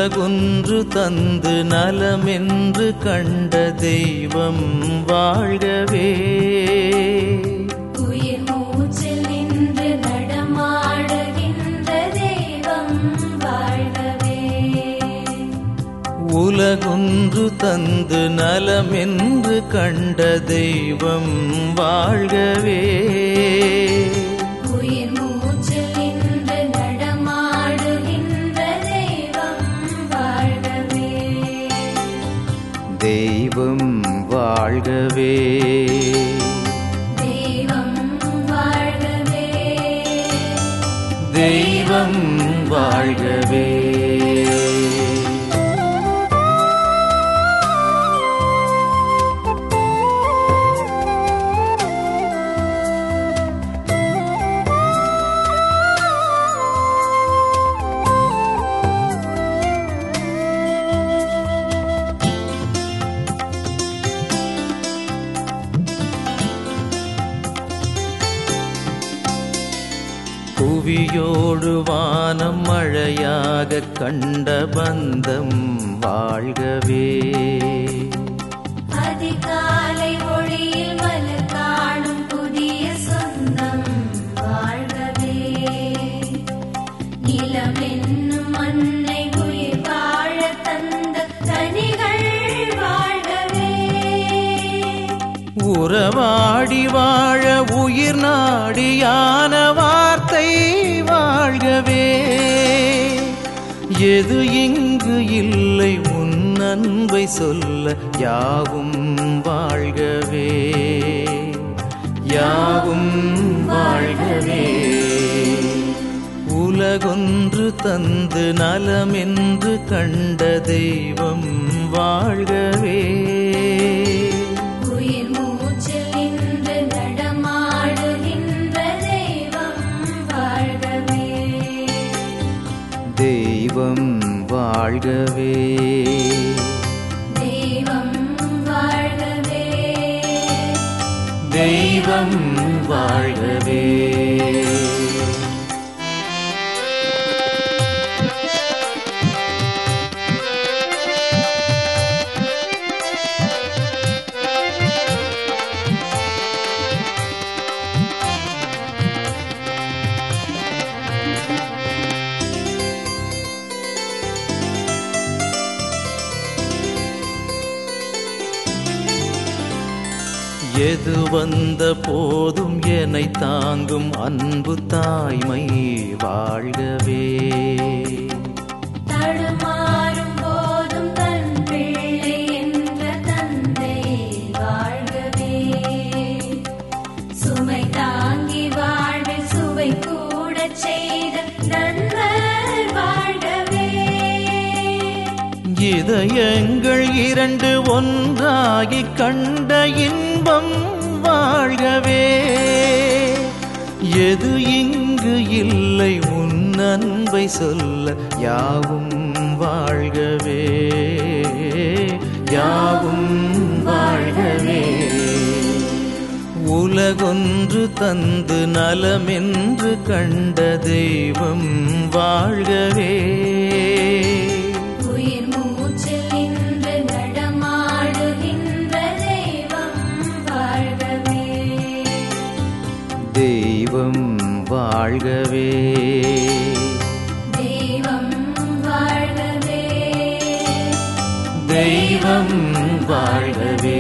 உலகொன்று தந்து நலமென்று கண்ட தெய்வம் வாழ்கவே. உயிர் மூச்சில் நின்று நடமாடுகின்ற தெய்வம் வாழ்கவே. உலகொன்று தந்து நலமென்று கண்ட தெய்வம் வாழ்கவே. உயிர் மூச்சில் நின்று நடமாடுகின்ற தெய்வம் வாழ்கவே. தெய்வம் வாழ்கவே. தெய்வம் வாழ்கவே. தெய்வம் வாழ்கவே. புவியோடு வானம் மழையாக கண்ட பந்தம் வாழ்கவே. அதிகாலை ஒளியில் மலர் காணும் புதிய சொந்தம் வாழ்கவே. நிலம் என்னும் மண்ணை உயிர் வாழ தந்த கனிகள் வாழ்கவே. உறவாடி வாழ உயிர் நாடியான வார்த்தை வாழ்கவே. எது இங்கு இல்லை உன் அன்பை சொல்ல யாவும் வாழ்கவே. யாவும் வாழ்கவே. உலகொன்று தந்து நலமென்று கண்ட தெய்வம் வாழ்கவே. உயிர் மூச்சில் நின்று நடமாடுகின்ற தெய்வம் வாழ்கவே. தெய்வம் வாழ்கவே. தெய்வம் வாழ்கவே. தெய்வம் வாழ்கவே. எது வந்த போதும் என்னை தாங்கும் அன்பு தாய்மை வாழ்கவே. தடுமாறும் போதும் தன் பிள்ளை என்ற தந்தை வாழ்கவே. சுமை தாங்கி வாழ்வில் சுவை கூட செய்த நண்பர் வாழ்கவே. இதயங்கள் இரண்டு ஒன்றாகி கண்ட இன்பம் வாழ்கவே. எது இங்கு இல்லை உன் அன்பை சொல்ல யாவும் வாழ்கவே. யாவும் வாழ்கவே. உலகொன்று தந்து நலமென்று கண்ட தெய்வம் வாழ்கவே. உயிர் மூச்சில் நின்று நடமாடுகின்ற தெய்வம் வாழ்கவே. தெய்வம் வாழ்கவே. தெய்வம் வாழ்கவே. தெய்வம் வாழ்கவே.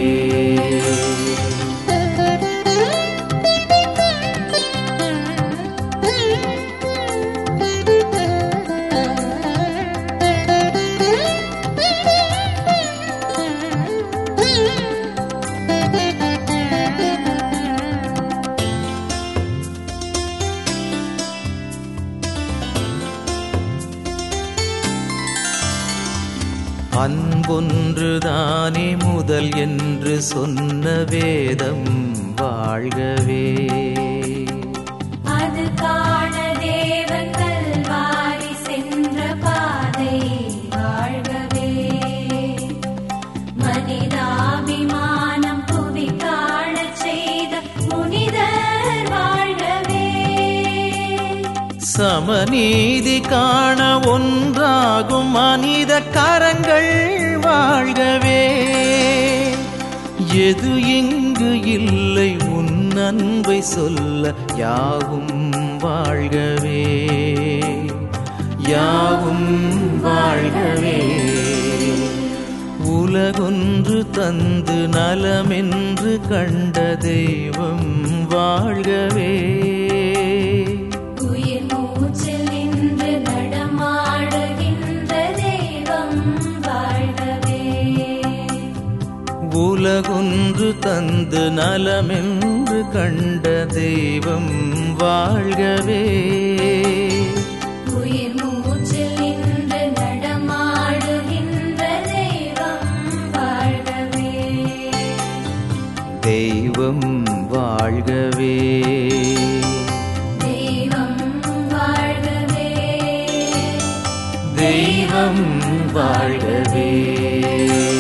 அன்பொன்றுதானே முதல் என்று சொன்ன வேதம் வாழ்கவே. அது காண தேவன் கல்வாரி சென்ற பாதை வாழ்கவே. மனிதாபிமானம் புவி காணச் செய்த புனிதர் வாழ்கவே. சமநீதி காண ஒன்றாகும் மனித கரங்கள் வாழ்கவே. எது இங்கு இல்லை உன் அன்பை சொல்ல யாவும் வாழ்கவே, யாவும் வாழ்கவே. உலகொன்று தந்து நலமென்று கண்ட தெய்வம் வாழ்கவே. உயிர் மூச்சில் நின்று நடமாடுகின்ற தெய்வம் வாழ்கவே. உலகொன்று தந்து நலமென்று கண்ட தெய்வம் வாழ்கவே. உயிர் மூச்சில் நின்று நடமாடுகின்ற தெய்வம் வாழ்கவே. தெய்வம் வாழ்கவே, தெய்வம் வாழ்கவே. தெய்வம் வாழ்கவே.